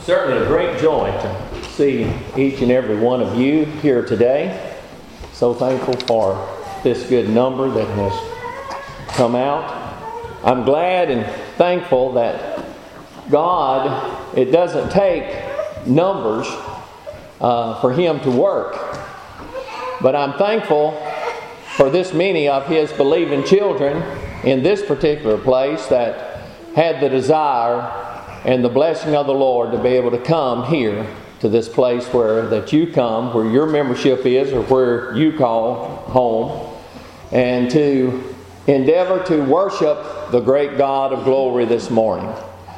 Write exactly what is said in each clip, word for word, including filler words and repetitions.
Certainly a great joy to see each and every one of you here today. So thankful for this good number that has come out. I'm glad and thankful that God, it doesn't take numbers uh, for Him to work. But I'm thankful for this many of His believing children in this particular place that had the desire and the blessing of the Lord to be able to come here to this place where that you come, where your membership is, or where you call home, and to endeavor to worship the great God of glory this morning.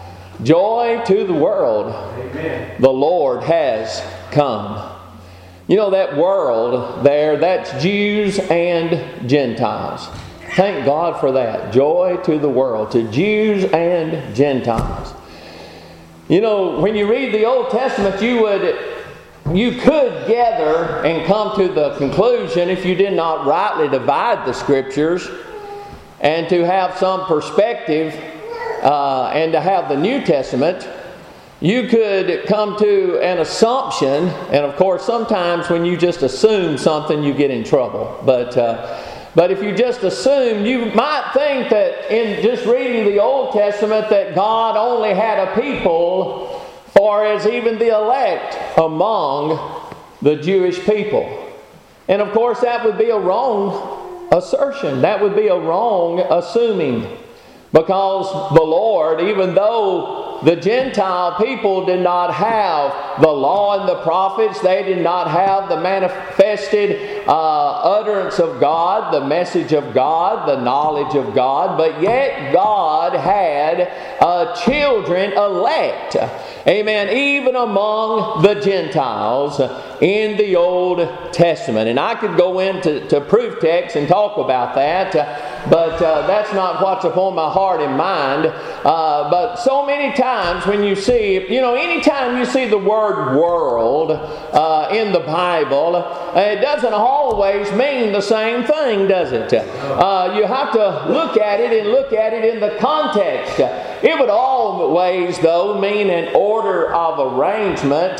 Joy to the world. Amen. The Lord has come. You know that world there, that's Jews and Gentiles. Thank God for that. Joy to the world, to Jews and Gentiles. You know, when you read the Old Testament, you would, you could gather and come to the conclusion, if you did not rightly divide the Scriptures, and to have some perspective, uh, and to have the New Testament, you could come to an assumption, and of course, sometimes when you just assume something, you get in trouble. But uh, But if you just assume, you might think that in just reading the Old Testament that God only had a people for as even the elect among the Jewish people. And of course that would be a wrong assertion. That would be a wrong assuming. Because the Lord, even though the Gentile people did not have the law and the prophets, they did not have the manifested uh, utterance of God, the message of God, the knowledge of God, but yet God had uh, children elect. Amen. Even among the Gentiles in the Old Testament. And I could go into to proof text and talk about that, but uh, that's not what's upon my heart and mind. Uh, but so many times when you see, you know, anytime you see the word world uh, in the Bible, it doesn't always mean the same thing, does it? Uh, you have to look at it and look at it in the context. It would always, though, mean an order of arrangement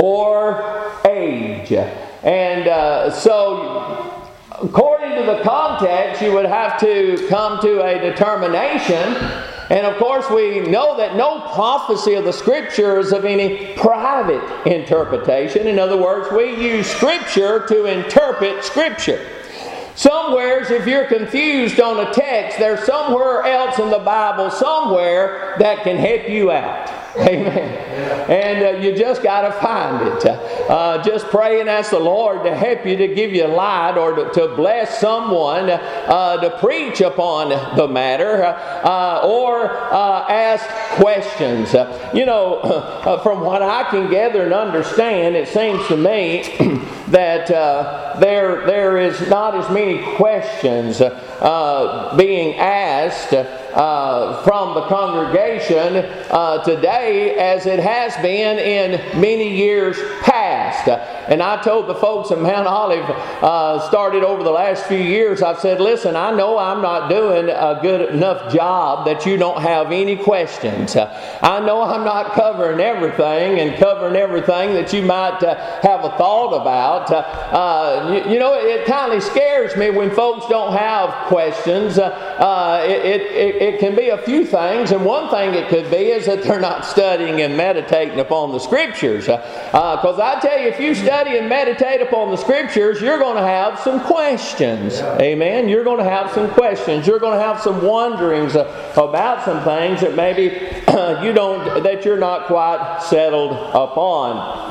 or age. And uh, so, according to the context, you would have to come to a determination. And of course, we know that no prophecy of the Scripture is of any private interpretation. In other words, we use Scripture to interpret Scripture. Somewheres, if you're confused on a text, there's somewhere else in the Bible, somewhere that can help you out. Amen. And uh, you just got to find it. Uh, just pray and ask the Lord to help you, to give you light, or to, to bless someone uh, to preach upon the matter, uh, or uh, ask questions. Uh, you know, uh, from what I can gather and understand, it seems to me that uh, there there is not as many questions uh, being asked Uh, from the congregation uh, today as it has been in many years past. And I told the folks at Mount Olive, uh, started over the last few years, I've said, listen, I know I'm not doing a good enough job that you don't have any questions. I know I'm not covering everything and covering everything that you might uh, have a thought about. Uh, you, you know, it, it kind of scares me when folks don't have questions. Uh, uh, it, it, it It can be a few things, and one thing it could be is that they're not studying and meditating upon the Scriptures. Because uh, I tell you, if you study and meditate upon the Scriptures, you're going to have some questions. Yeah. Amen. You're going to have some questions. You're going to have some wonderings uh, about some things that maybe uh, you don't, that you're not quite settled upon.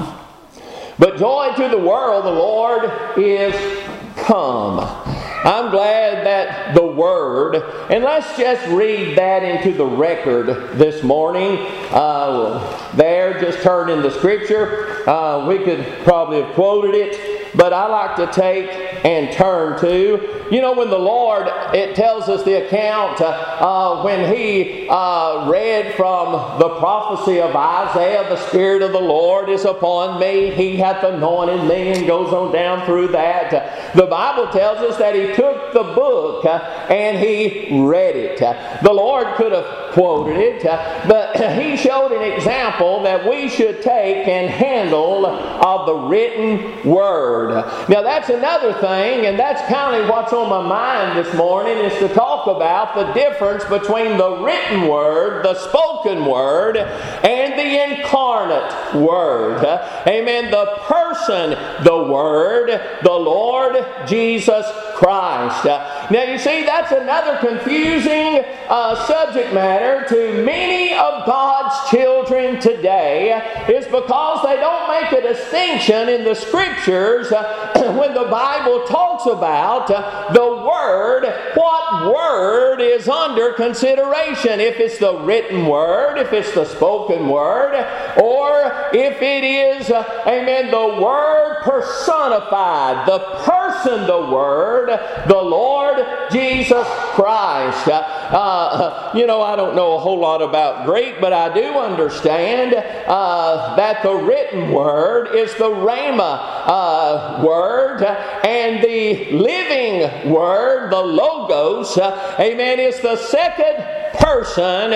But joy to the world, the Lord is come. I'm glad that the Word, and let's just read that into the record this morning. Uh, there, just turn in the Scripture. Uh, we could probably have quoted it, but I like to take and turn to. You know, when the Lord, it tells us the account uh, uh, when He uh, read from the prophecy of Isaiah, the Spirit of the Lord is upon me, He hath anointed me, and goes on down through that. The Bible tells us that He took the book uh, and He read it. The Lord could have quoted it, uh, but He showed an example that we should take and handle of the written Word. Now that's another thing, and that's kind of what's on my mind this morning, is to talk about the difference between the written Word, the spoken Word, and the incarnate Word. Amen. The person, the Word, the Lord Jesus Christ. Now you see, that's another confusing uh, subject matter to many of God's children today, is because they don't make a distinction in the Scriptures uh, when the Bible talks about uh, the Word, what Word is under consideration. If it's the written Word, if it's the spoken Word, or if it is, uh, amen, the Word personified, the person, the Word, the Lord Jesus Christ. Uh, uh, you know, I don't know a whole lot about Greek, but I do understand uh, that the written Word is the Rhema uh, Word, and the living Word, the Logos, uh, amen, is the second person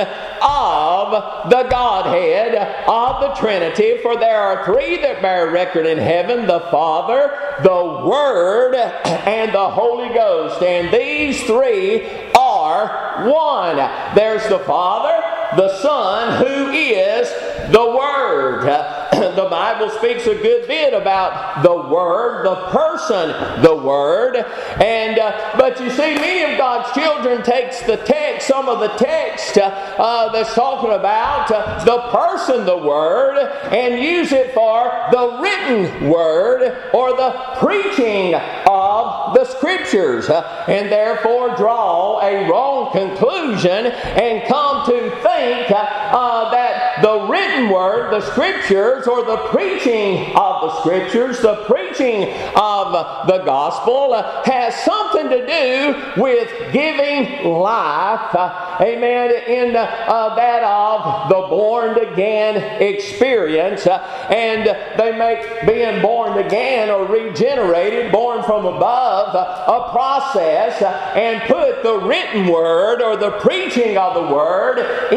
of the Godhead of the Trinity. For there are three that bear record in heaven: the Father, the Word, and the Holy Ghost. And these three are one. There's the Father, the Son, who is the Word. The Bible speaks a good bit about the Word, the person, the Word. And uh, but you see, many of God's children takes the text, some of the text uh, uh, that's talking about uh, the person, the Word, and use it for the written Word or the preaching of the Scriptures, uh, and therefore draw a wrong conclusion and come to think uh, uh, that the written Word, the Scriptures, or the preaching of the Scriptures, the preaching of the gospel, uh, has something to do with giving life, uh, amen, in uh, uh, that of the born again experience. Uh, and they make being born again or regenerated, born from above, uh, a process, uh, and put the written Word or the preaching of the Word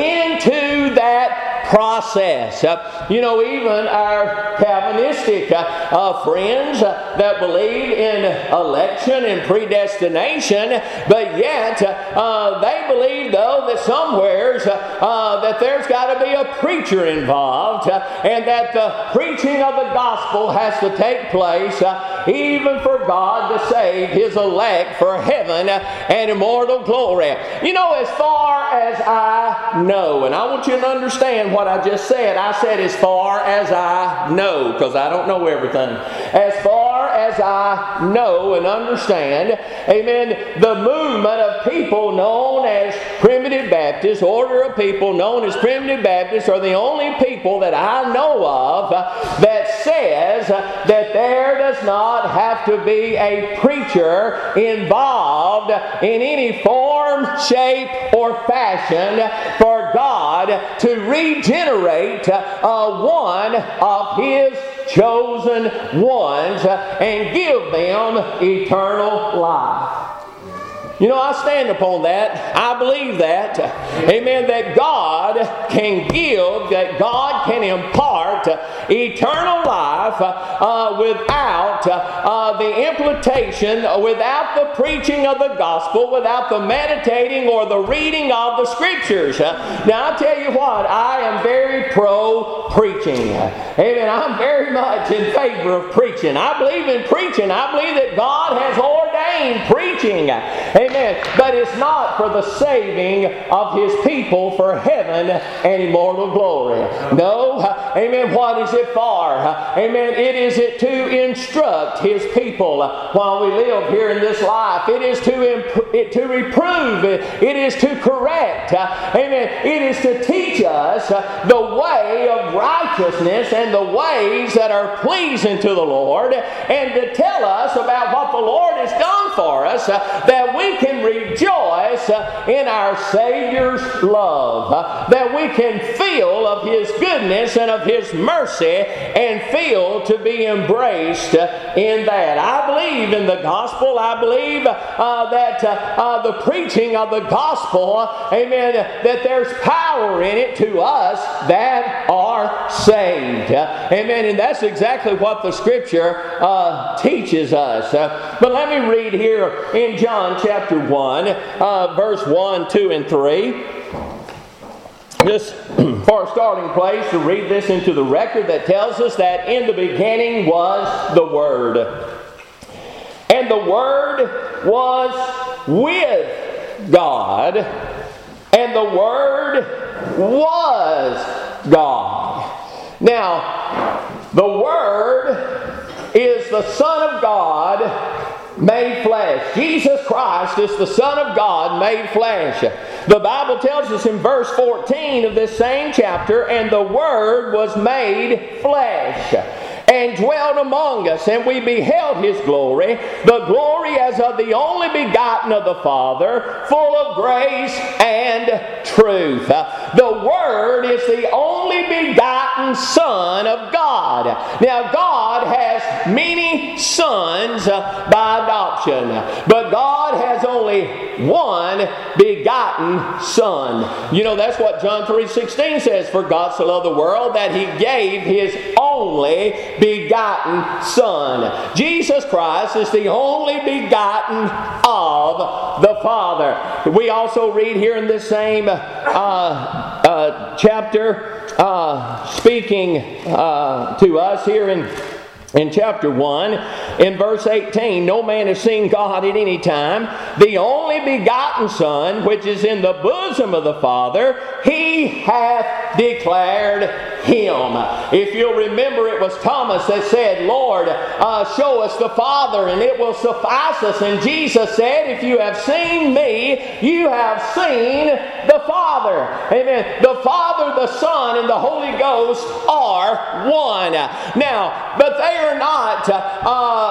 into that process. Uh, you know, even our Calvinistic uh, uh, friends uh, that believe in election and predestination, but yet uh, they believe, though, that somewheres uh, uh, that there's got to be a preacher involved, uh, and that the preaching of the gospel has to take place uh, even for God to save His elect for heaven uh, and immortal glory. You know, as far as I know, and I want you to understand what I just said. I said as far as I know, because I don't know everything. As far as I know and understand, amen, the movement of people known as Primitive Baptists, order of people known as Primitive Baptists, are the only people that I know of uh, that says uh, that there does not have to be a preacher involved in any form, shape, or fashion for God to regenerate uh, one of His chosen ones uh, and give them eternal life. You know, I stand upon that. I believe that. Amen. That God can give, that God can impart eternal life uh, without uh, the implementation, without the preaching of the gospel, without the meditating or the reading of the Scriptures. Now, I tell you what, I am very pro-preaching. Amen. I'm very much in favor of preaching. I believe in preaching. I believe that God has ordained same preaching. Amen. But it's not for the saving of His people for heaven and immortal glory. No. Amen. What is it for? Amen. It is it to instruct His people while we live here in this life. It is to imp- it, to reprove. It, it is to correct. Amen. It is to teach us the way of righteousness and the ways that are pleasing to the Lord, and to tell us about what the Lord has done for us, that we can rejoice in our Savior's love, that we can feel of His goodness and of His mercy, and feel to be embraced in that. I believe in the gospel. I believe uh, that uh, uh, the preaching of the gospel, amen, that there's power in it to us that are saved. Amen. And that's exactly what the Scripture uh, teaches us. Uh, but let me read here in John chapter one, uh, verse one, two, and three. Just for a starting place to read this into the record that tells us that in the beginning was the Word. And the Word was with God. And the Word was God. Now, the Word is the Son of God made flesh. Jesus Christ is the Son of God made flesh. The Bible tells us in verse fourteen of this same chapter, and the Word was made flesh and dwelt among us, and we beheld His glory, the glory as of the only begotten of the Father, full of grace and truth. The Word is the only begotten Son of God. Now, God has many sons by adoption, but God has only one begotten Son. You know, that's what John three sixteen says, for God so loved the world that He gave His only begotten Son. Jesus Christ is the only begotten of the Father. We also read here in this same uh, uh, chapter, uh, speaking uh, to us here in In chapter one, in verse eighteen, no man has seen God at any time. The only begotten Son, which is in the bosom of the Father, He hath declared Him. If you'll remember, it was Thomas that said, Lord, uh, show us the Father, and it will suffice us. And Jesus said, if you have seen me, you have seen the Father. Amen. The Father, the Son, and the Holy Ghost are one. Now, but they are not uh,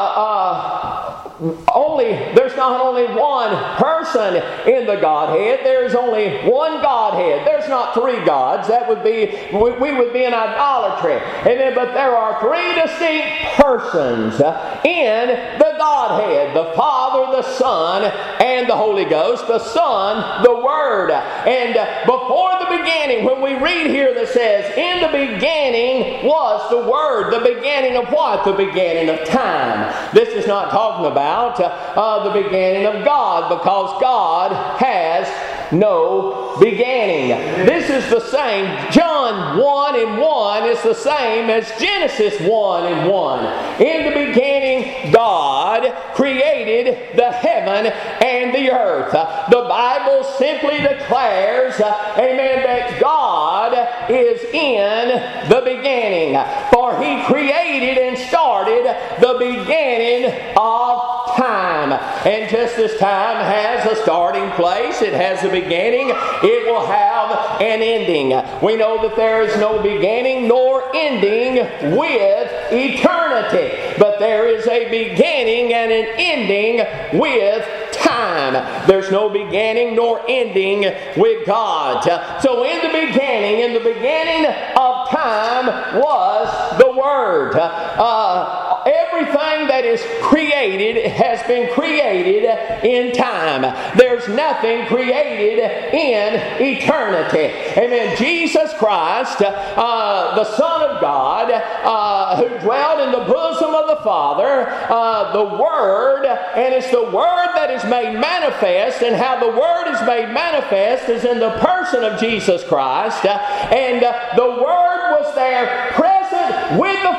uh, only, there's not only one person in the Godhead. There's only one Godhead. There's not three gods. That would be, we, we would be in idolatry. Amen. But there are three distinct persons in the Godhead: the Father, the Son, and the Holy Ghost. The Son, the Word. And before the beginning, when we read here that says, in the beginning was the Word. The beginning of what? The beginning of time. This is not talking about uh, the beginning of God, because God has no beginning. This is the same. John one and one is the same as Genesis one and one. In the beginning, God created the heaven and the earth. The Bible simply declares, uh, amen, that God is in the beginning. For He created and started the beginning of time. And just as time has a starting place, it has a beginning, it will have an ending. We know that there is no beginning nor ending with eternity, but there is a beginning and an ending with time. There's no beginning nor ending with God. So in the beginning, in the beginning of time was the Word. Uh, everything that is created has been created in time. There's nothing created in eternity. Amen. Jesus Christ, uh, the Son of God, uh, who dwelt in the bosom of the Father, uh, the Word, and it's the Word that is made manifest, and how the Word is made manifest is in the person of Jesus Christ. And uh, the Word was there present with the Father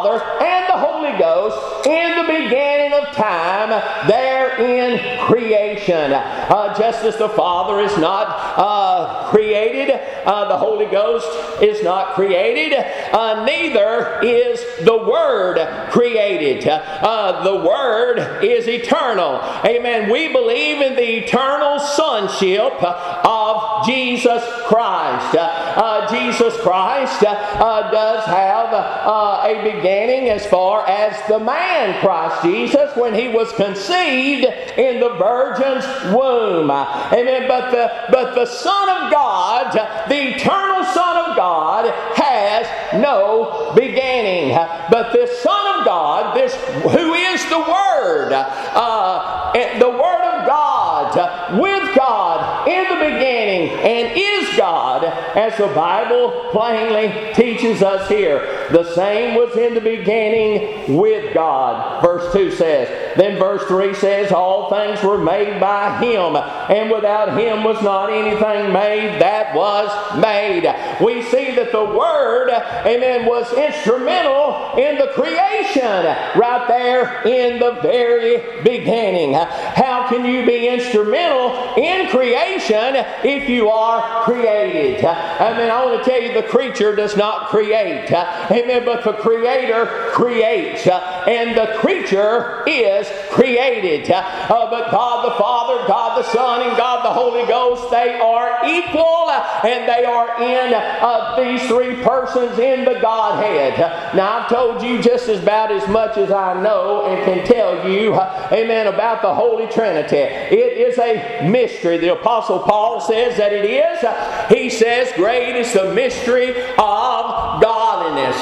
Father, and the Holy Ghost in the beginning of time, there in creation. Uh, just as the Father is not uh, created, uh, the Holy Ghost is not created, uh, neither is the Word created. Uh, the Word is eternal. Amen. We believe in the eternal sonship of Jesus Christ. Uh, uh, Jesus Christ uh, does have uh, a beginning as far as the man Christ Jesus when he was conceived in the virgin's womb. Amen. But the, but the Son of God, the eternal Son of God, has no beginning. But this Son of God, this who is the Word, uh, the Word of God, with God in the beginning, and is God, as the Bible plainly teaches us here. The same was in the beginning with God. Verse two says. Then verse three says, all things were made by Him, and without Him was not anything made that was made. We see that the Word, amen, was instrumental in the creation right there in the very beginning. How can you be instrumental in creation if you are created? I mean, I want to tell you, the creature does not create. Amen. But the Creator creates. And the creature is created. Uh, but God the Father, God the Son, and God the Holy Ghost, they are equal, and they are in uh, these three persons in the Godhead. Now, I've told you just as about as much as I know and can tell you, uh, amen, about the Holy Trinity. It is a mystery. The Apostle Paul says that it is. He says, great is the mystery of godliness.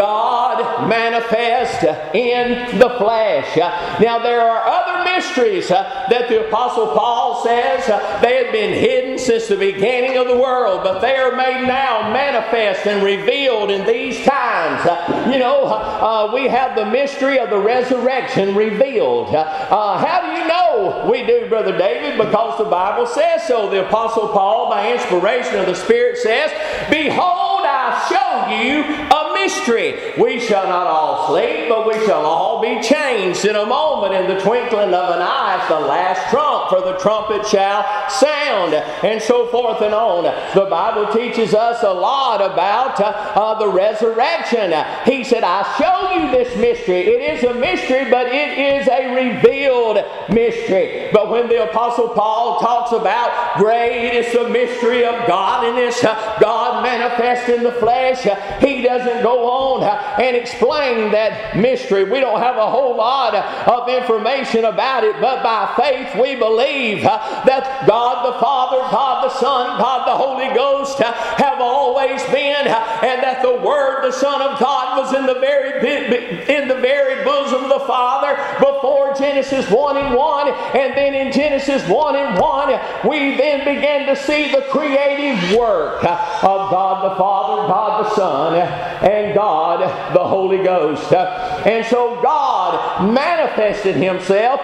God manifest in the flesh. Now, there are other mysteries that the Apostle Paul says they had been hidden since the beginning of the world, but they are made now manifest and revealed in these times. You know, uh, we have the mystery of the resurrection revealed. Uh, how do you know? We do, Brother David, because the Bible says so. The Apostle Paul, by inspiration of the Spirit, says, behold, I show you a mystery. We shall not all sleep, but we shall all be changed in a moment, in the twinkling of an eye, at the last trump, for the trumpet shall sound, and so forth and on. The Bible teaches us a lot about uh, uh, the resurrection. He said, I show you this mystery. It is a mystery, but it is a revealed mystery. But when the Apostle Paul talks about great is the mystery of godliness, uh, God manifest in the flesh, uh, he doesn't go on uh, and explain that mystery. We don't have a whole lot uh, of information about it, but by faith we believe uh, that God the Father, God the Son, God the Holy Ghost uh, have always been, uh, and that the Word, the Son of God, was in the very in the very bosom of the Father before Genesis one and one, and then in Genesis one and one we then begin to see the creative work uh, of God the Father, God the Son, and God the Holy Ghost. Uh, and so God manifested Himself.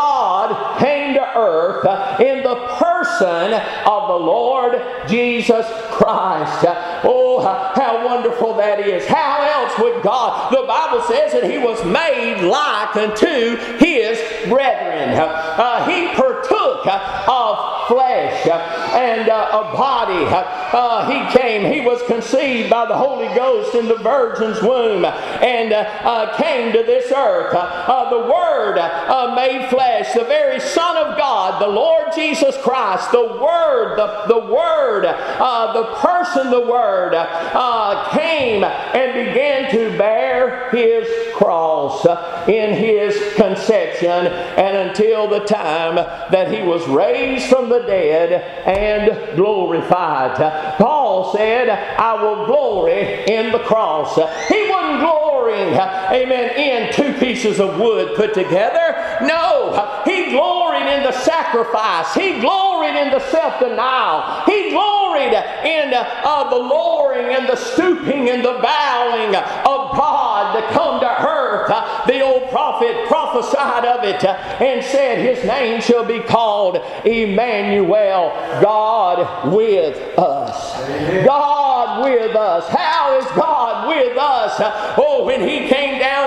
God came to earth uh, in the person of the Lord Jesus Christ. Uh, oh, how wonderful that is. How else would God? The Bible says that He was made like unto His brethren. Uh, uh, he partook uh, of flesh uh, and uh, a body. Uh, he came, He was conceived by the Holy Ghost in the virgin's womb, and uh, uh, came to this earth. Uh, uh, the Word uh, made flesh, the very Son of God, the Lord Jesus Christ, the Word, the, the Word, uh, the person, the Word, uh, came and began to bear His cross uh, in His conception, and until the time that He was raised from the dead and glorified. Paul said, I will glory in the cross. He wasn't glorying, amen, in two pieces of wood put together. No, he gloried in the sacrifice. He gloried in the self-denial. He gloried in uh, the lowering and the stooping and the bowing of God to come to earth. Uh, the old prophet prophesied of it uh, and said, His name shall be called Emmanuel, God with us. Amen. God with us. How is God with us? Uh, oh, when He came down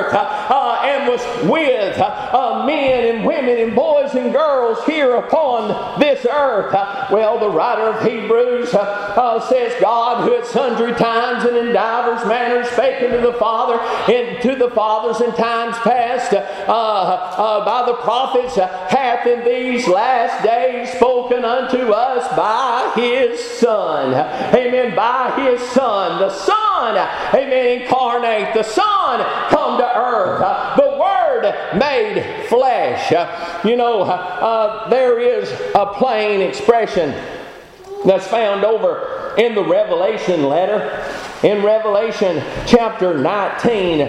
earth uh, and was with uh, men and women and boys and girls here upon this earth. Uh, well, the writer of Hebrews uh, uh, says, God, who at sundry times and in divers manners spake unto the Father and to the fathers in times past uh, uh, by the prophets, uh, hath in these last days spoken unto us by His Son. Amen. By His Son. The Son, amen, incarnate. The Son come to earth. Uh, the Word made flesh. Uh, you know, uh, there is a plain expression that's found over in the Revelation letter. In Revelation chapter nineteen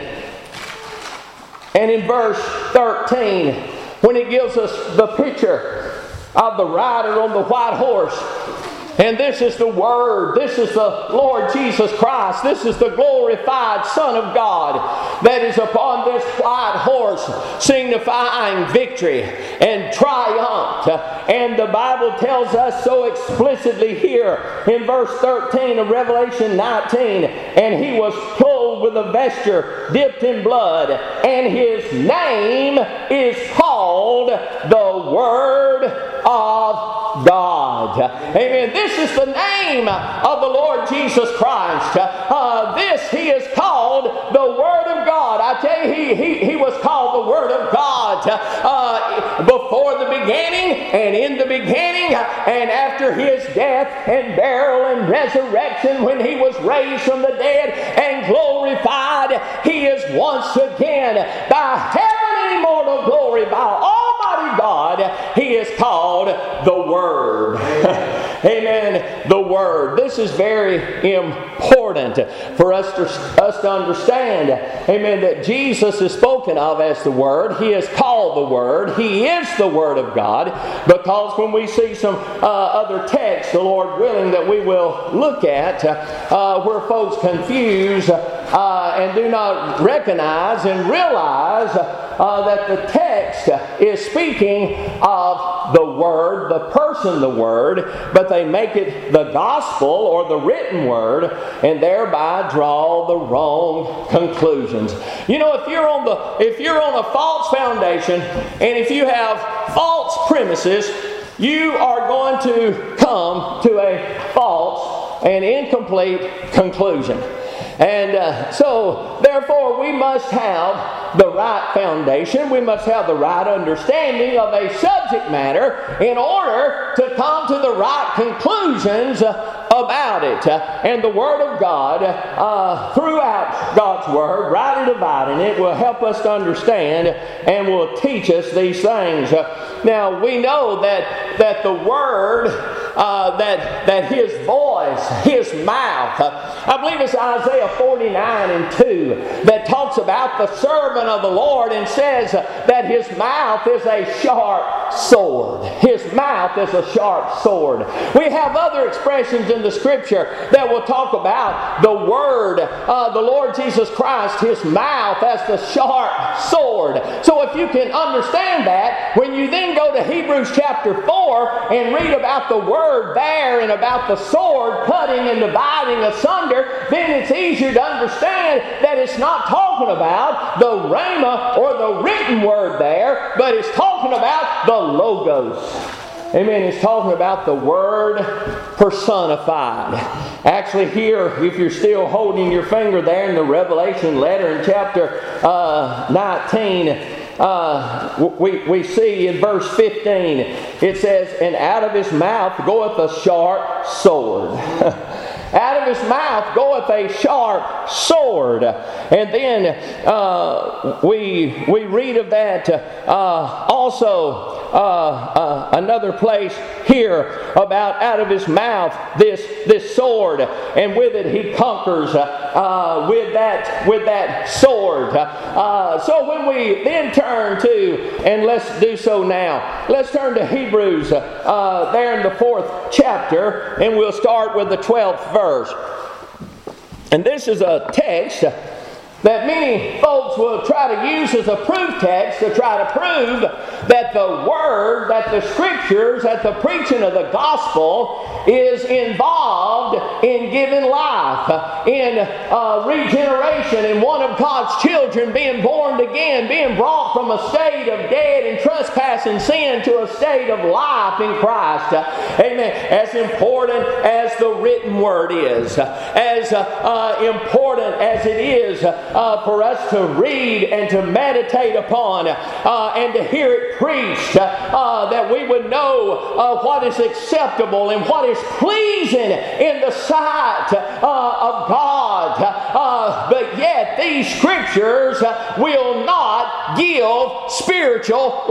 and in verse thirteen, when it gives us the picture of the rider on the white horse. And this is the Word. This is the Lord Jesus Christ. This is the glorified Son of God that is upon this white horse, signifying victory and triumph. And the Bible tells us so explicitly here in verse thirteen of Revelation nineteen, and He was clothed with a vesture dipped in blood, and His name is called the Word of God. Amen. This is the name of the Lord Jesus Christ. Uh, this He is called the Word of God. I tell you, He, he, he was called the Word of God uh, before the beginning and in the beginning and after His death and burial and resurrection, when He was raised from the dead and glorified, He is once again by heaven and immortal glory, by Almighty God, He is called the Word. Amen. The Word. This is very important for us to, us to understand. Amen. That Jesus is spoken of as the Word. He is called the Word. He is the Word of God. Because when we see some uh, other texts, the Lord willing, that we will look at, uh, where folks confuse uh, and do not recognize and realize uh, that the text is speaking of the Word, the person, the Word, but they make it the gospel or the written Word, and thereby draw the wrong conclusions. You know, if you're on the if you're on a false foundation, and if you have false premises, you are going to come to a false and incomplete conclusion. And uh, so, therefore, we must have the right foundation. We must have the right understanding of a subject matter in order to come to the right conclusions uh, about it. Uh, and the Word of God, uh, throughout God's Word, rightly dividing it, will help us to understand and will teach us these things. Uh, now, we know that, that the Word, uh, that, that His voice, His mouth, uh, I believe it's Isaiah forty-nine and two that talks about the servant of the Lord and says that His mouth is a sharp sword. His mouth is a sharp sword. We have other expressions in the Scripture that will talk about the Word, uh, the Lord Jesus Christ, His mouth as the sharp sword. So if you can understand that, when you then go to Hebrews chapter four and read about the Word there and about the sword cutting and dividing asunder, then it's easier to understand that it's not talking about the rhema or the written Word there, but it's talking about the Logos. Amen. It's talking about the Word personified. Actually here, if you're still holding your finger there in the Revelation letter in chapter uh, nineteen, uh, we, we see in verse fifteen, it says, and out of His mouth goeth a sharp sword. Out of His mouth goeth a sharp sword. And then uh, we we read of that uh, also uh, uh, another place here about out of His mouth this this sword, and with it He conquers uh, with that with that sword. Uh, so when we then turn to, and let's do so now, let's turn to Hebrews uh, there in the fourth chapter, and we'll start with the twelfth verse. Verse. And this is a text that many folks will try to use as a proof text to try to prove that the Word, that the Scriptures, that the preaching of the gospel is involved in giving life, in uh, regeneration, in one of God's children being born again, being brought from a state of dead and trespass and sin to a state of life in Christ. Amen. As important as the written word is, as uh, uh, important as it is uh, for us to read and to meditate upon uh, and to hear it preached, uh, that we would know uh, what is acceptable and what is pleasing in the sight uh, of God. Uh, but yet these scriptures will not give spiritual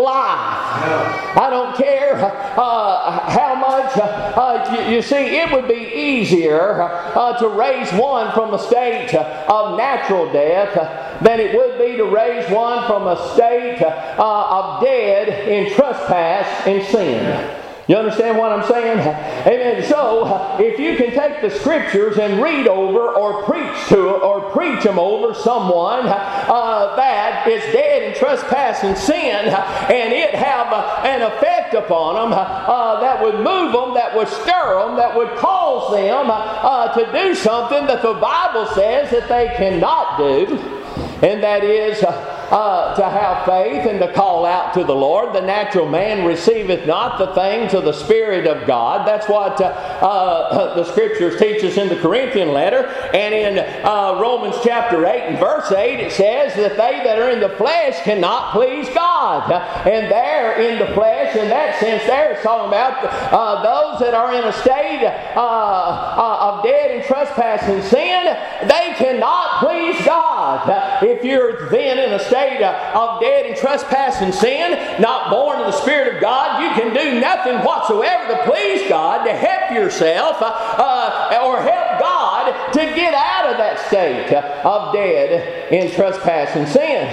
life. I don't care uh, how much, uh, you, you see, it would be easier uh, to raise one from a state of natural death than it would be to raise one from a state uh, of dead in trespass and sin. You understand what I'm saying? Amen. So, if you can take the scriptures and read over or preach to or preach them over someone uh, that is dead in trespass and sin, and it have uh, an effect upon them uh, that would move them, that would stir them, that would cause them uh, to do something that the Bible says that they cannot do, and that is Uh, Uh, to have faith and to call out to the Lord. The natural man receiveth not the things of the Spirit of God. That's what uh, uh, the Scriptures teach us in the Corinthian letter. And in uh, Romans chapter eight and verse eight, it says that they that are in the flesh cannot please God. And there in the flesh, in that sense there, it's talking about uh, those that are in a state uh, uh, of dead and trespass and sin. They cannot please God. If you're then in a state of dead and trespass and sin, not born of the Spirit of God, you can do nothing whatsoever to please God, to help yourself, uh, uh, or help God to get out of that state of dead in trespass and sin.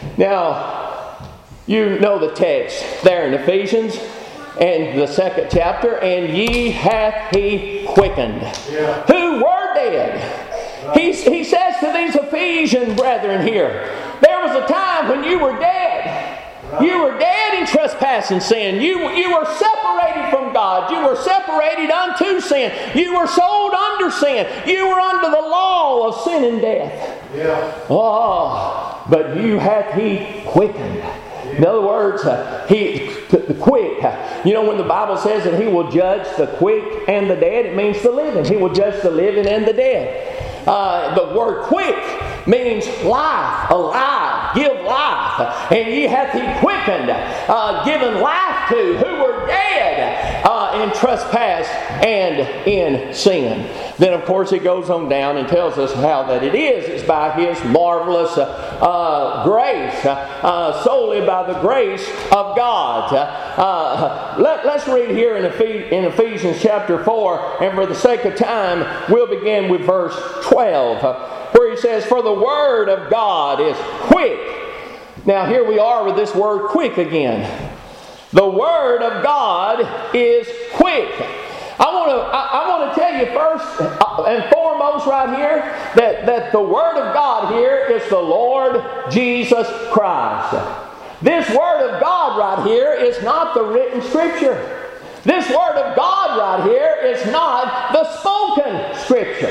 Now, you know the text there in Ephesians and the second chapter, and ye hath he quickened, yeah. who were dead. He, he says to these Ephesian brethren here, there was a time when you were dead. You were dead in trespass and sin. You, you were separated from God. You were separated unto sin. You were sold under sin. You were under the law of sin and death. Yeah. Oh, but you hath he quickened. In other words, uh, he the quick. Uh, you know, when the Bible says that he will judge the quick and the dead, it means the living. He will judge the living and the dead. Uh, the word quick means life, alive, give life. And ye hath he quickened, uh, given life to, who were dead uh, in trespass and in sin. Then, of course, it goes on down and tells us how that it is. It's by his marvelous uh, uh, grace, uh, solely by the grace of God. Uh, let, let's read here in, Ephes- in Ephesians chapter four, and for the sake of time, we'll begin with verse twelve, where he says, for the word of God is quick. Now, here we are with this word quick again. The word of God is quick. I want to I, I want to tell you first and foremost right here that, that the Word of God here is the Lord Jesus Christ. This Word of God right here is not the written Scripture. This Word of God right here is not the spoken Scripture.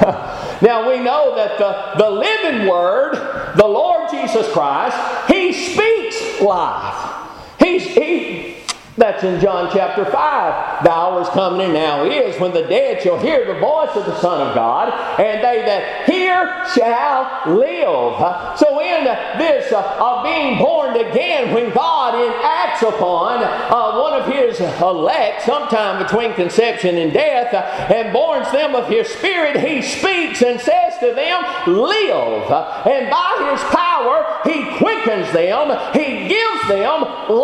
Now we know that the, the living Word, the Lord Jesus Christ, He speaks life. He's, he That's in John chapter five. The hour is coming and now is when the dead shall hear the voice of the Son of God, and they that hear shall live. So in this uh, of being born again, when God enacts upon uh, one of His elect sometime between conception and death, uh, and borns them of His Spirit, He speaks and says to them, live. And by His power, He quickens them. He gives them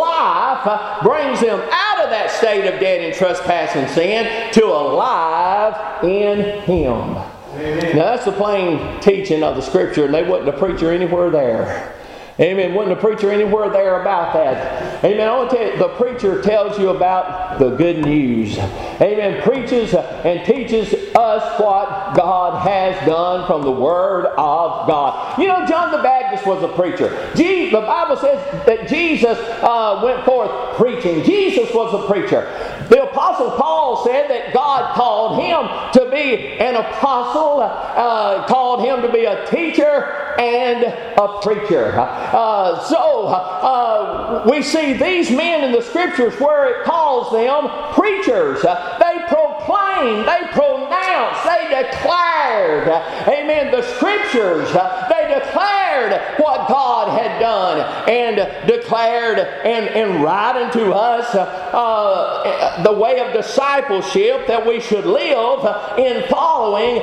life, brings them out of that state of dead and trespass and sin to alive in Him. Amen. Now that's the plain teaching of the Scripture, and they wasn't a preacher anywhere there. Amen. Wasn't a preacher anywhere there about that. Amen. I want to tell you, the preacher tells you about the good news. Amen. Preaches and teaches us what God has done from the Word of God. You know, John the Baptist was a preacher. Je- the Bible says that Jesus uh, went forth preaching. Jesus was a preacher. The Apostle Paul said that God called him to be an apostle, uh, called him to be a teacher, and a preacher. Uh, so uh, we see these men in the Scriptures where it calls them preachers. Uh, they proclaimed, they pronounced, they declared, uh, amen, the Scriptures. Uh, they declared what God had done and declared and, and writing to us uh, uh, the way of discipleship that we should live in following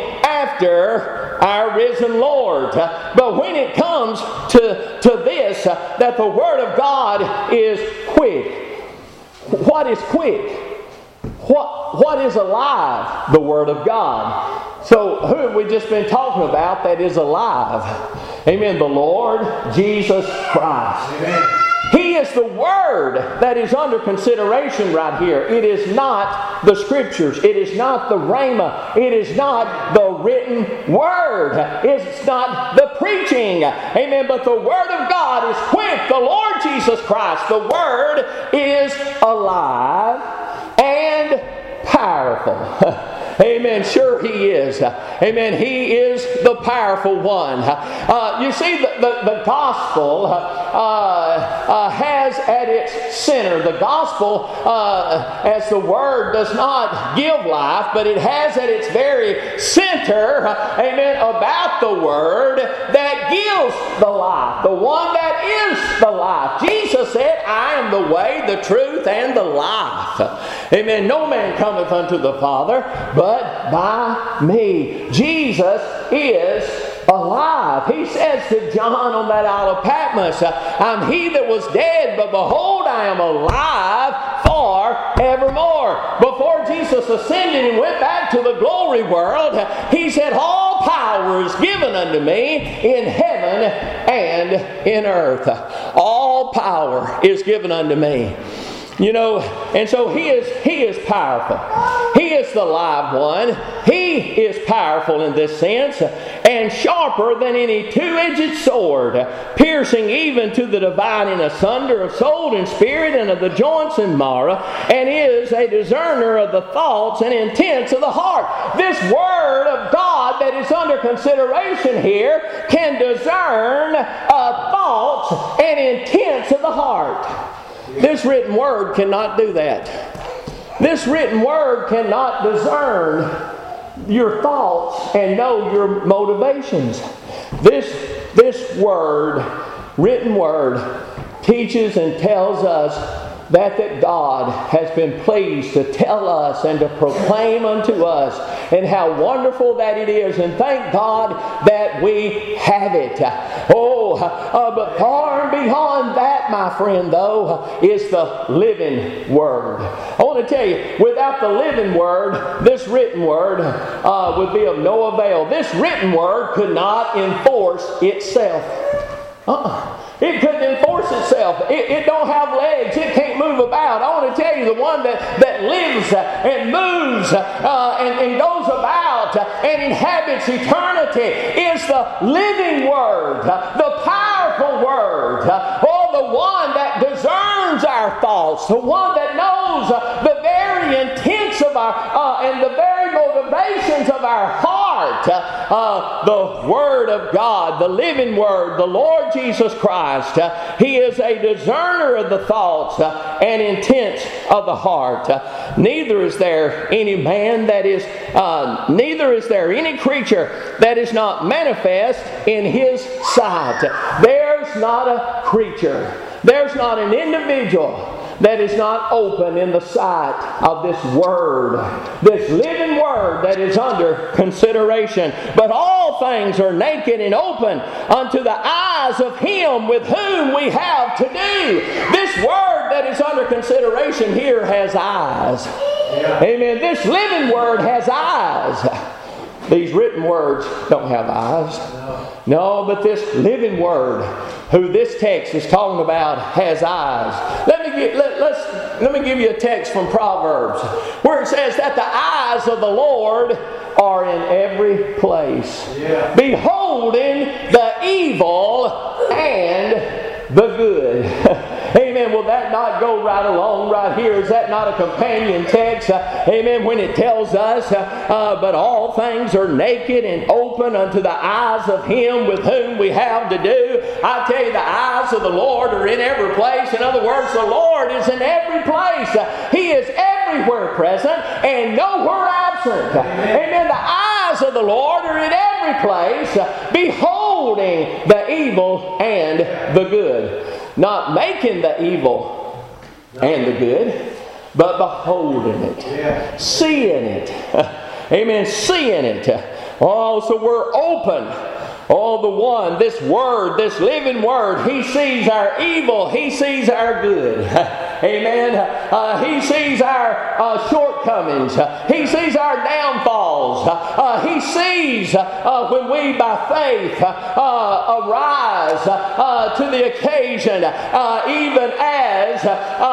after our risen Lord. But when it comes to, to this, uh, that the Word of God is quick. What is quick? What, what is alive? The Word of God. So who have we just been talking about that is alive? Amen. The Lord Jesus Christ. Amen. He is the Word that is under consideration right here. It is not the Scriptures. It is not the Rhema. It is not the written Word. It's not the preaching. Amen. But the Word of God is quick. The Lord Jesus Christ, the Word, is alive and powerful. Amen. Sure He is. Amen. He is the powerful one. Uh, you see, the, the, the gospel uh, uh, has at its center, the gospel, uh, as the Word does not give life, but it has at its very center, uh, amen, about the Word that gives the life. The one that is the life. Jesus said, I am the way, the truth, and the life. Amen. No man cometh unto the Father, but But by me. Jesus is alive. He says to John on that Isle of Patmos, I'm he that was dead, but behold, I am alive for evermore. Before Jesus ascended and went back to the glory world, He said, all power is given unto me in heaven and in earth. All power is given unto me. You know, and so He is He is powerful. He is the live one. He is powerful in this sense, and sharper than any two-edged sword, piercing even to the dividing asunder of soul and spirit and of the joints and marrow, and is a discerner of the thoughts and intents of the heart. This Word of God that is under consideration here can discern uh, thoughts and intents of the heart. This written Word cannot do that. This written Word cannot discern your thoughts and know your motivations. This, this Word, written Word, teaches and tells us that, that God has been pleased to tell us and to proclaim unto us, and how wonderful that it is, and thank God that we have it. Oh, uh, but far and beyond that, my friend, though, is the living Word. I want to tell you, without the living Word, this written Word uh, would be of no avail. This written Word could not enforce itself. Uh-uh. It couldn't enforce itself. It, it don't have legs. It can't move about. I want to tell you, the one that, that lives and moves uh, and, and goes about and inhabits eternity is the living Word, the powerful Word, or the one that discerns our thoughts, the one that knows the very intents of our uh, and the very motivations of our heart. Uh, the Word of God, the living Word, the Lord Jesus Christ. Uh, he is a discerner of the thoughts uh, and intents of the heart. Uh, neither is there any man that is, uh, neither is there any creature that is not manifest in His sight. There's not a creature, there's not an individual that is not open in the sight of this Word, this living Word that is under consideration. But all things are naked and open unto the eyes of Him with whom we have to do. This Word that is under consideration here has eyes. Yeah. Amen. This living Word has eyes. These written words don't have eyes. No. no, but this living Word, who this text is talking about, has eyes. Let me give, let, let's, let me give you a text from Proverbs where it says that the eyes of the Lord are in every place, yeah. beholding the evil and the good. Amen. Will that not go right right along right here. Is that not a companion text? Uh, amen. When it tells us, uh, uh, but all things are naked and open unto the eyes of Him with whom we have to do. I tell you, the eyes of the Lord are in every place. In other words, the Lord is in every place. Uh, he is everywhere present and nowhere absent. Amen. The eyes of the Lord are in every place, uh, beholding the evil and the good. Not making the evil and the good, but beholding it. Seeing it. Amen. Seeing it. Oh, so we're open. Oh, the one, this Word, this living Word, He sees our evil. He sees our good. Amen. Uh, he sees our uh, shortcomings. Uh, he sees our downfalls. Uh, uh, he sees uh, when we by faith uh, arise uh, to the occasion, uh, even as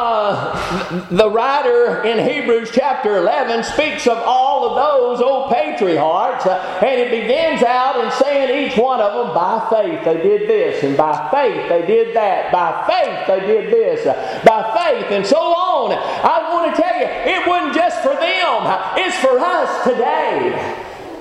uh, the writer in Hebrews chapter eleven speaks of all of those old patriarchs, uh, and it begins out in saying each one of them, by faith they did this, and by faith they did that, by faith they did this, uh, by faith, and so on. I want to tell you, it wasn't just for them, it's for us today.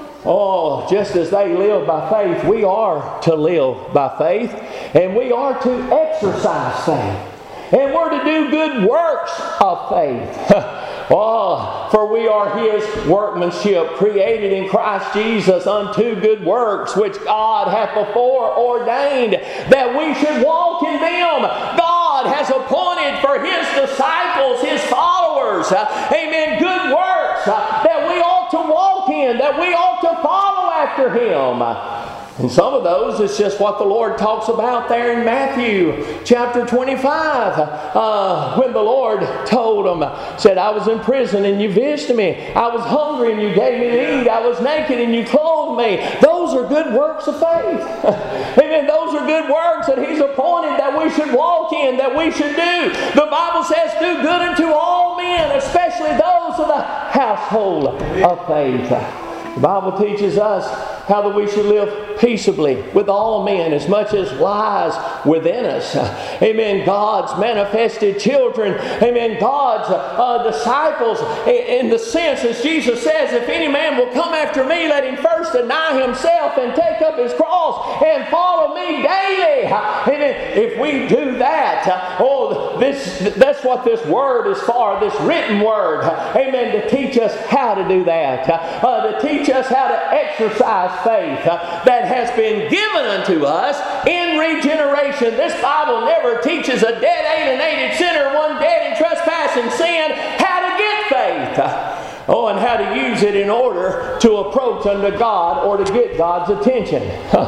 Oh, just as they live by faith, we are to live by faith, and we are to exercise faith, and we're to do good works of faith. Oh, for we are His workmanship, created in Christ Jesus unto good works, which God hath before ordained that we should walk in them. God has appointed for His disciples, His followers, uh, amen, good works uh, that we ought to walk in, that we ought to follow after Him. And some of those, it's just what the Lord talks about there in Matthew chapter twenty-five. Uh, when the Lord told them, said, I was in prison and you visited me. I was hungry and you gave me to eat. I was naked and you clothed me. Those are good works of faith. Amen. Those are good works that He's appointed that we should walk in, that we should do. The Bible says, do good unto all men, especially those of the household of faith. The Bible teaches us how that we should live peaceably with all men as much as lies within us. Amen. God's manifested children. Amen. God's uh, disciples, in the sense as Jesus says, if any man will come after me, let him first deny himself and take up his cross and follow me daily. Amen. If we do that, oh, this that's what this word is for, this written word. Amen. To teach us how to do that. Uh, to teach us how to exercise faith uh, that has been given unto us in regeneration. This Bible never teaches a dead, alienated sinner, one dead in trespass and sin, how to get faith. Uh, oh, and how to use it in order to approach unto God or to get God's attention.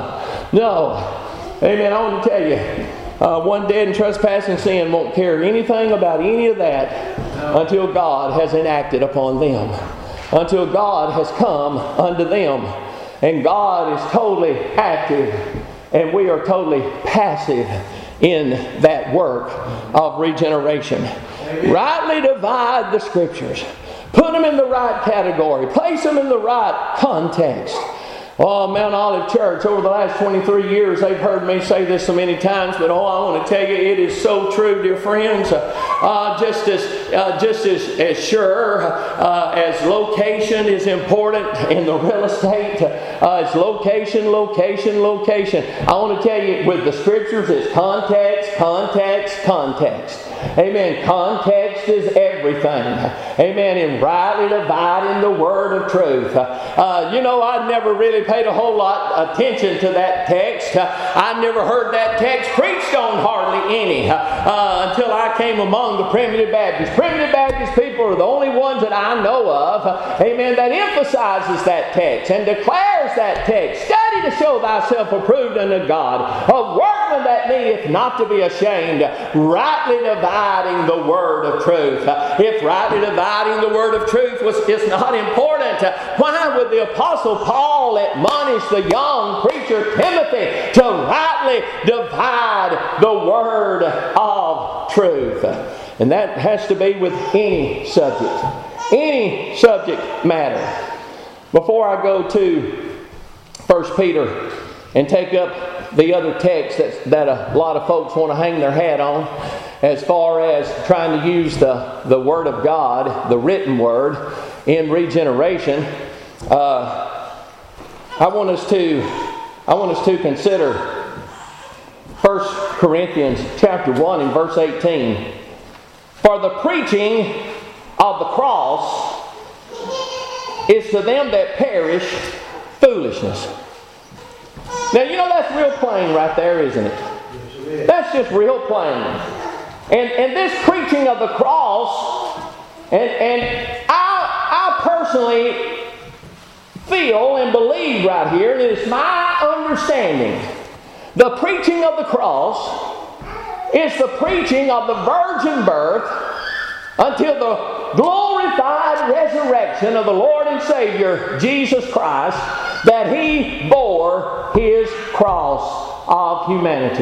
No. Amen. I want to tell you, uh, one dead in trespass and sin won't care anything about any of that until God has enacted upon them. Until God has come unto them. And God is totally active, and we are totally passive in that work of regeneration. Amen. Rightly divide the Scriptures. Put them in the right category. Place them in the right context. Oh, Mount Olive Church, over the last twenty-three years, they've heard me say this so many times, but oh, I want to tell you, it is so true, dear friends. Uh, just as uh, just as, as sure uh, as location is important in the real estate, uh, as location, location, location. I want to tell you, with the Scriptures, it's context, context, context. Amen. Context is everything. Amen. In rightly dividing the word of truth. Uh, you know, I never really paid a whole lot of attention to that text. Uh, I never heard that text preached on hardly any uh, until I came among the Primitive Baptists. Primitive Baptist people are the only ones that I know of, uh, amen, that emphasizes that text and declares that text. Study to show thyself approved unto God, a workman that needeth not to be ashamed, rightly dividing the word of truth. Uh, if rightly dividing the word of truth was is not important, uh, why would the Apostle Paul admonish the young preacher Timothy to rightly divide the word of truth? And that has to be with any subject, any subject matter. Before I go to First Peter and take up the other text that, that a lot of folks want to hang their hat on, as far as trying to use the, the Word of God, the written Word, in regeneration, uh, I want us to I want us to consider First Corinthians chapter one and verse eighteen. For the preaching of the cross is to them that perish foolishness. Now you know that's real plain right there, isn't it? That's just real plain. And and this preaching of the cross, and and I I personally feel and believe right here, and it's my understanding, the preaching of the cross is the preaching of the virgin birth until the glorified resurrection of the Lord and Savior Jesus Christ, that He bore His cross of humanity.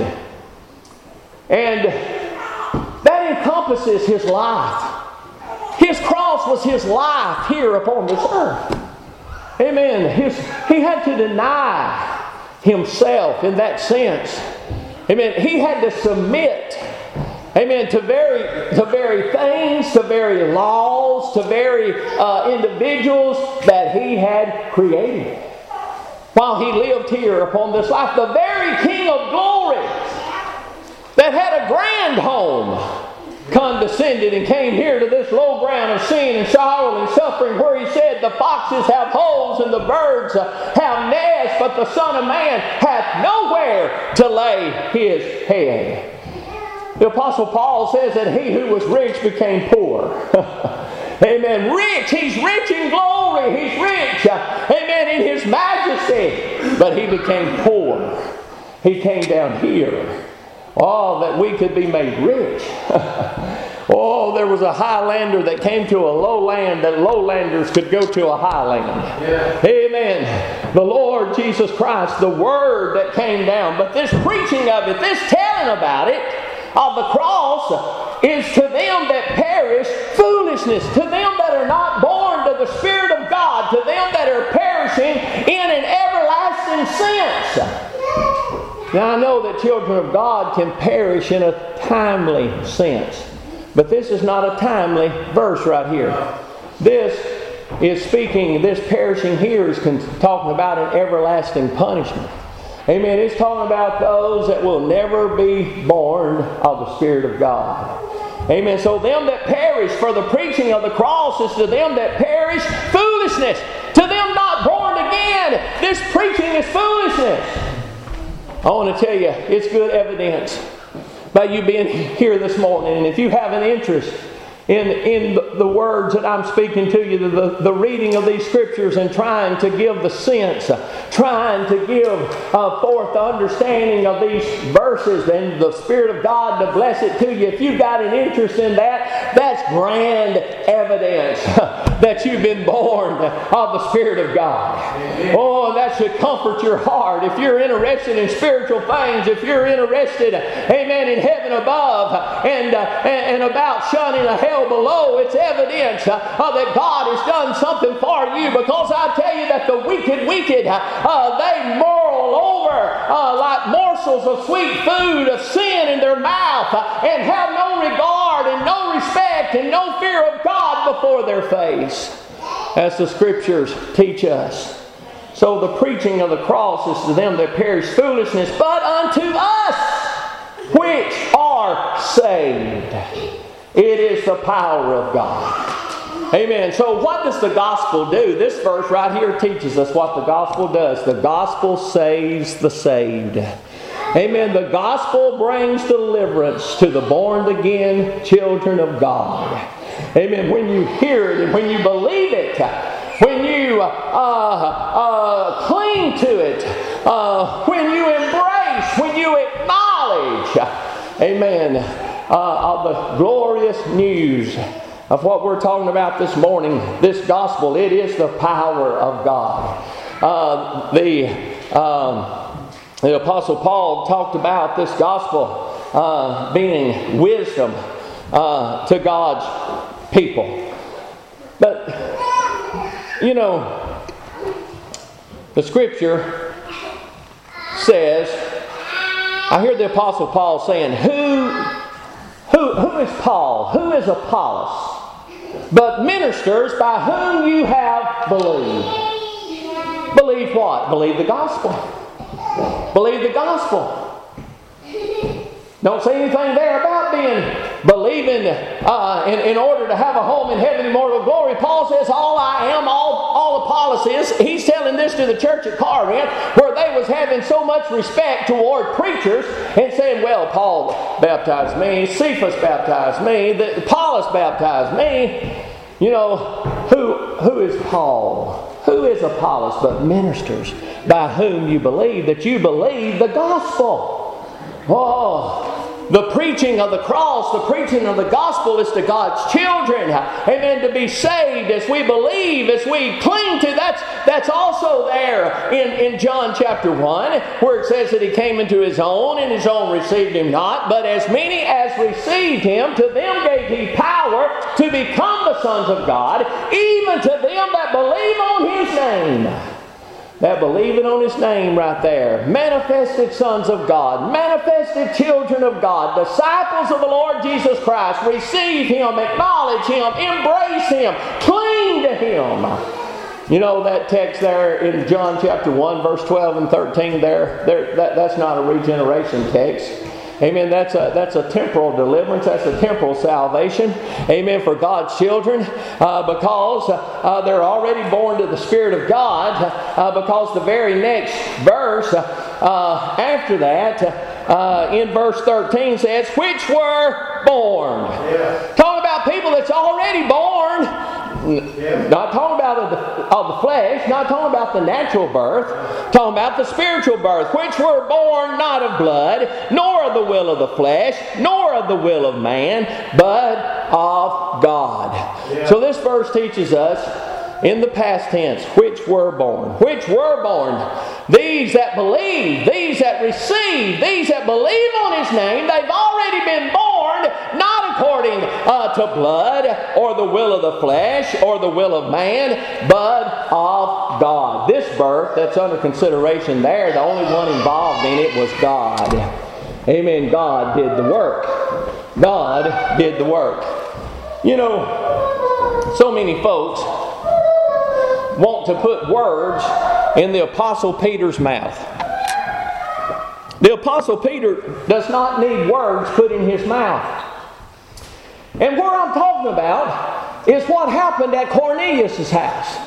And that encompasses His life. His cross was His life here upon this earth. Amen. His, he had to deny Himself in that sense. Amen. He had to submit, amen, to very, to very things, to very laws, to very uh, individuals that He had created while He lived here upon this life. The very King of glory that had a grand home condescended and came here to this low ground of sin and sorrow and suffering, where He said, the foxes have holes and the birds have nests, but the Son of Man hath nowhere to lay His head. The Apostle Paul says that he who was rich became poor. Amen. Rich. He's rich in glory. He's rich. Amen. In His majesty. But He became poor. He came down here. Oh, that we could be made rich. Oh, there was a highlander that came to a lowland, that lowlanders could go to a highland. Yeah. Amen. The Lord Jesus Christ, the Word that came down. But this preaching of it, this telling about it, of the cross, is to them that perish foolishness. To them that are not born to the Spirit of God. To them that are perishing in an everlasting sense. Now I know that children of God can perish in a timely sense. But this is not a timely verse right here. This is speaking, this perishing here is talking about an everlasting punishment. Amen. It's talking about those that will never be born of the Spirit of God. Amen. So them that perish, for the preaching of the cross is to them that perish foolishness. To them not born again, this preaching is foolishness. I want to tell you, it's good evidence by you being here this morning. And if you have an interest in, in the words that I'm speaking to you, the, the reading of these scriptures and trying to give the sense, trying to give uh, forth the understanding of these verses and the Spirit of God to bless it to you, if you've got an interest in that, that's grand evidence that you've been born of the Spirit of God. Amen. Oh, that should comfort your heart. If you're interested in spiritual things, if you're interested, amen, in heaven above and, uh, and, and about shunning a hell below, it's evidence uh, that God has done something for you, because I tell you that the wicked, wicked, uh, they moral over uh, like morsels of sweet food of sin in their mouth uh, and have no regard and no respect and no fear of God before their face, as the Scriptures teach us. So the preaching of the cross is to them that perish foolishness, but unto us which are saved, it is the power of God. Amen. So what does the gospel do? This verse right here teaches us what the gospel does. The gospel saves the saved. Amen. The gospel brings deliverance to the born-again children of God. Amen. When you hear it and when you believe it, when you uh, uh, cling to it, uh, when you embrace, when you acknowledge, amen, uh, of the glorious news of what we're talking about this morning, this gospel, it is the power of God. Uh, the, um, the Apostle Paul talked about this gospel uh, being wisdom uh, to God's people. But, you know, the Scripture says, I hear the Apostle Paul saying, who Who, who is Paul? Who is Apollos? But ministers by whom you have believed. Believe what? Believe the gospel. Believe the gospel. Don't say anything there about being believing uh, in, in order to have a home in heaven, immortal glory. Paul says, all I am, all, all Apollos is. He's telling this to the church at Corinth, where they was having so much respect toward preachers and saying, well, Paul baptized me, Cephas baptized me, the, Apollos baptized me. You know, who who is Paul? Who is Apollos but ministers by whom you believe, that you believe the gospel? Oh, the preaching of the cross, the preaching of the gospel is to God's children. Amen. To be saved as we believe, as we cling to. That's, that's also there in, in John chapter one, where it says that He came into His own, and His own received Him not. But as many as received Him, to them gave He power to become the sons of God, even to them that believe on His name. That believing on His name right there. Manifested sons of God. Manifested children of God. Disciples of the Lord Jesus Christ. Receive Him. Acknowledge Him. Embrace Him. Cling to Him. You know that text there in John chapter one, verse twelve and thirteen there. there that, that's not a regeneration text. Amen. That's a, that's a temporal deliverance. That's a temporal salvation. Amen. For God's children. Uh, because uh, they're already born to the Spirit of God. Uh, because the very next verse uh, after that, uh, in verse thirteen says, which were born. Yeah. Talking about people that's already born. Yeah. Not talking about of the, of the flesh, not talking about the natural birth, talking about the spiritual birth, which were born not of blood, nor of the will of the flesh, nor of the will of man, but of God. Yeah. So this verse teaches us in the past tense, which were born, which were born. These that believe, these that receive, these that believe on His name, they've already been born, not according uh, to blood or the will of the flesh or the will of man, but of God. This birth that's under consideration there, the only one involved in it was God. Amen. God did the work. God did the work. You know, so many folks want to put words in the Apostle Peter's mouth. The Apostle Peter does not need words put in his mouth. And where I'm talking about is what happened at Cornelius' house.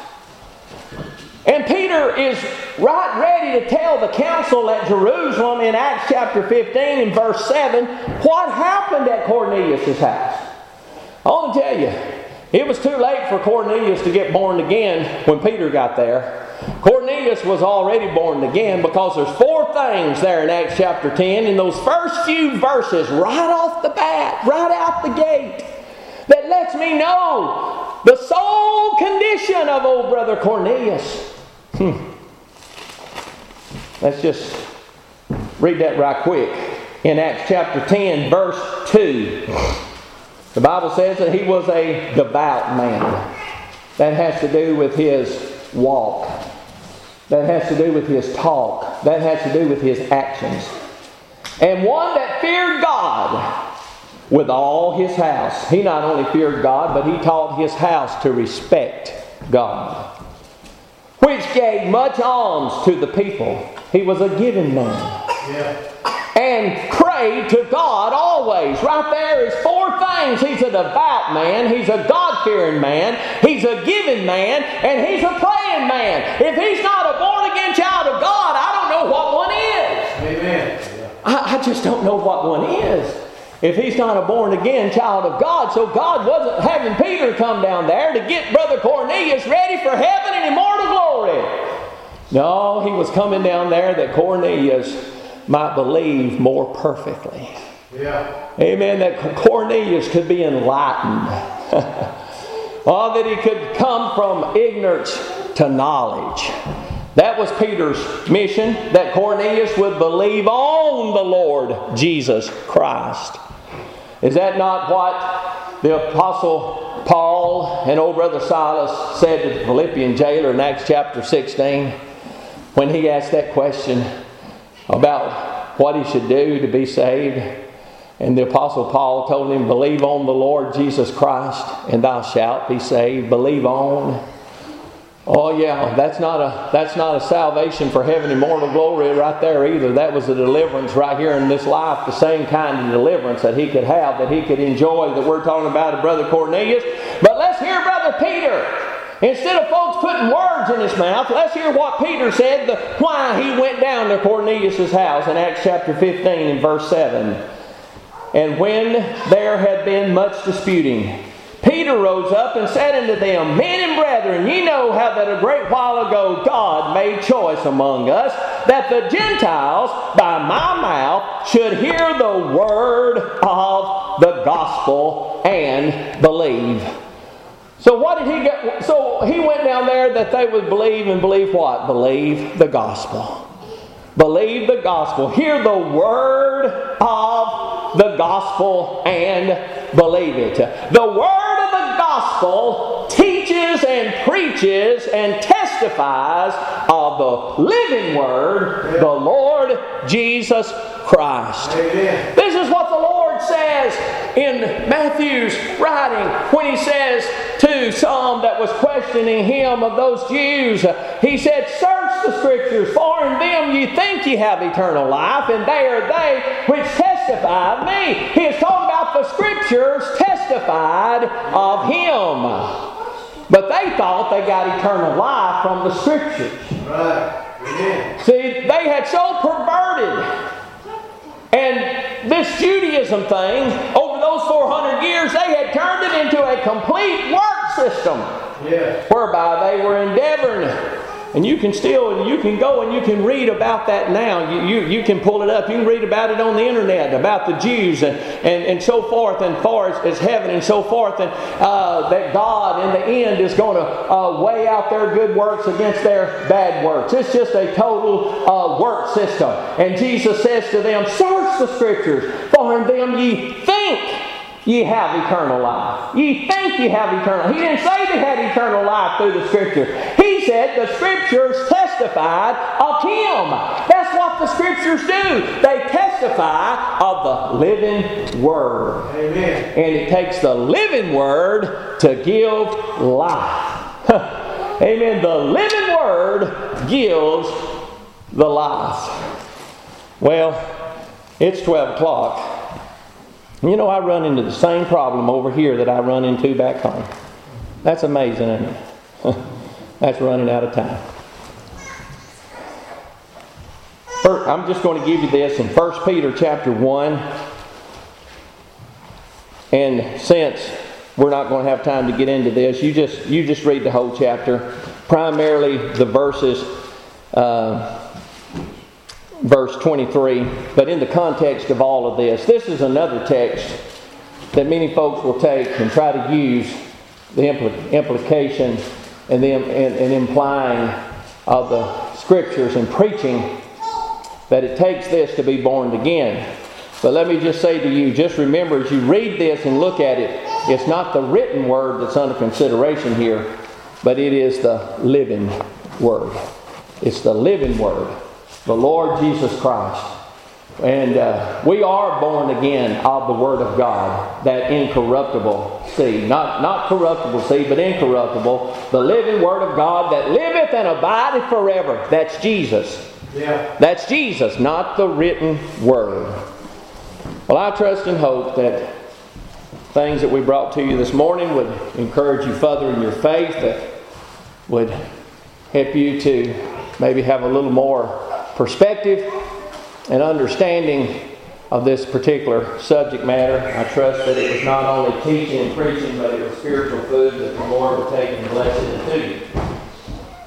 And Peter is right ready to tell the council at Jerusalem in Acts chapter fifteen and verse seven what happened at Cornelius' house. I want to tell you, it was too late for Cornelius to get born again when Peter got there. Cornelius was already born again, because there's four things there in Acts chapter ten in those first few verses right off the bat, right out the gate, that lets me know the soul condition of old brother Cornelius. Hmm. Let's just read that right quick. In Acts chapter ten, verse two. The Bible says that he was a devout man. That has to do with his walk. That has to do with his talk. That has to do with his actions. And one that feared God with all his house. He not only feared God, but he taught his house to respect God. Which gave much alms to the people. He was a giving man. Yeah. And prayed to God always. Right there is four things. He's a devout man. He's a God-fearing man. He's a giving man. And he's a praying man. If he's not a born-again child of God, I don't know what one is. Amen. I, I just don't know what one is. If he's not a born-again child of God. So God wasn't having Peter come down there to get Brother Cornelius ready for heaven and immortal glory. No, he was coming down there that Cornelius might believe more perfectly. Yeah. Amen. That Cornelius could be enlightened. Oh, that he could come from ignorance to knowledge. That was Peter's mission, that Cornelius would believe on the Lord Jesus Christ. Is that not what the Apostle Paul and old brother Silas said to the Philippian jailer in Acts chapter sixteen when he asked that question about what he should do to be saved? And the Apostle Paul told him, believe on the Lord Jesus Christ and thou shalt be saved. Believe on. Oh yeah, that's not a that's not a salvation for heaven and immortal glory right there either. That was a deliverance right here in this life, the same kind of deliverance that he could have, that he could enjoy, that we're talking about of Brother Cornelius. But let's hear Brother Peter. Instead of folks putting words in his mouth, let's hear what Peter said, the, why he went down to Cornelius' house in Acts chapter fifteen and verse seven. And when there had been much disputing, Peter rose up and said unto them, Men and brethren, ye know how that a great while ago God made choice among us, that the Gentiles by my mouth should hear the word of the gospel and believe. So what did he get? So he went down there that they would believe, and believe what? Believe the gospel. Believe the gospel. Hear the word of the gospel and believe it. The word of the gospel teaches and preaches and testifies of the living word, the Lord Jesus Christ. Amen. This is what the Lord says in Matthew's writing when he says to some that was questioning him of those Jews, he said, search the scriptures, for in them ye think ye have eternal life, and they are they which testify of me. He is talking about the scriptures testified of him. But they thought they got eternal life from the scriptures. Right. Amen. See, they had so perverted. And this Judaism thing, over those four hundred years, they had turned it into a complete work system. Yeah. Whereby they were endeavoring. And you can still, you can go and you can read about that now. You, you, you can pull it up. You can read about it on the internet, about the Jews and, and, and so forth, and far as, as heaven and so forth. And uh, that God in the end is going to uh, weigh out their good works against their bad works. It's just a total uh, work system. And Jesus says to them, search the scriptures, for in them ye think ye have eternal life. Ye think ye have eternal life. He didn't say they had eternal life through the scriptures. He said the scriptures testified of Him. That's what the scriptures do. They testify of the living Word. Amen. And it takes the living Word to give life. Amen. The living Word gives the life. Well, it's twelve o'clock. You know, I run into the same problem over here that I run into back home. That's amazing, isn't it? That's running out of time. First, I'm just going to give you this in First Peter chapter one. And since we're not going to have time to get into this, you just you just read the whole chapter. Primarily the verses... Uh, Verse twenty-three, but in the context of all of this, this is another text that many folks will take and try to use the impl- implication and, the, and, and implying of the scriptures and preaching that it takes this to be born again. But let me just say to you, just remember as you read this and look at it, it's not the written word that's under consideration here, but it is the living word. It's the living word. The Lord Jesus Christ. And uh, we are born again of the Word of God, that incorruptible seed. Not, not corruptible seed, but incorruptible. The living Word of God that liveth and abideth forever. That's Jesus. Yeah. That's Jesus, not the written Word. Well, I trust and hope that things that we brought to you this morning would encourage you further in your faith, that would help you to maybe have a little more perspective and understanding of this particular subject matter. I trust that it was not only teaching and preaching, but it was spiritual food that the Lord would take and bless it to you.